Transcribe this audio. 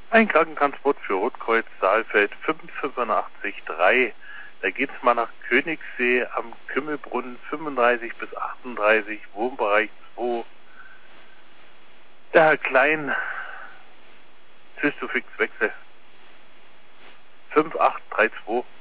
Ein Krankentransport für Rotkreuz Saalfeld 585-3. Da geht's mal nach Königssee am Kümmelbrunnen 35 bis 38, Wohnbereich 2. Der Herr Klein, Zystofix Wechsel 5832.